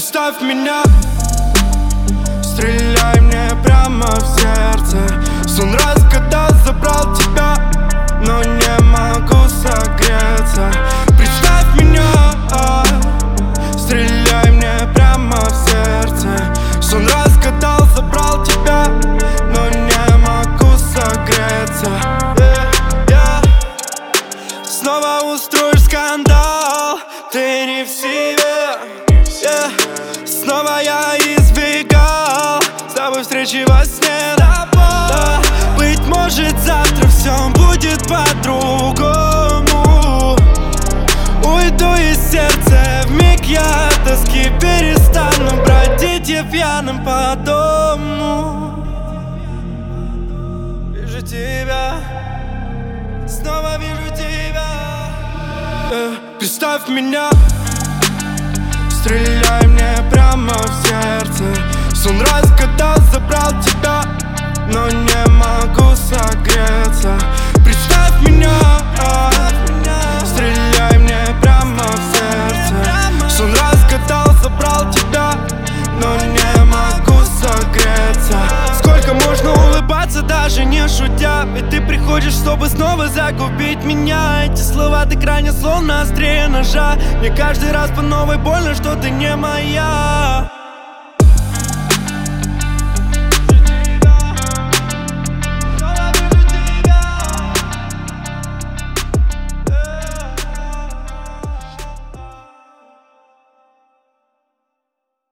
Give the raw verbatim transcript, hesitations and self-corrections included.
представь меня, стреляй мне прямо в сердце. Сон разгадал, забрал тебя, но не могу согреться. Представь меня, стреляй мне прямо в сердце. Сон разгадал, забрал тебя, но не могу согреться. yeah, yeah. Снова устроишь скандал, ты не в себе, yeah. Снова я избегал с тобой встречи во сне, да. Быть может, завтра все будет по-другому. Уйду из сердца, вмиг я от тоски перестану бродить я пьяным по дому. Вижу тебя, снова вижу тебя. э, Представь меня, стреляй мне прямо в сердце. Сон разгадал, забрал тебя, но не могу согреться. Представь меня, стреляй мне прямо в сердце. Сон разгадал, забрал тебя, но не могу согреться. Сколько можно улыбаться, даже не шутя? Ведь ты приходишь, чтобы снова загубить меня. Эти слова ты крайне словно острее ножа. Мне каждый раз по новой больно, что ты не моя.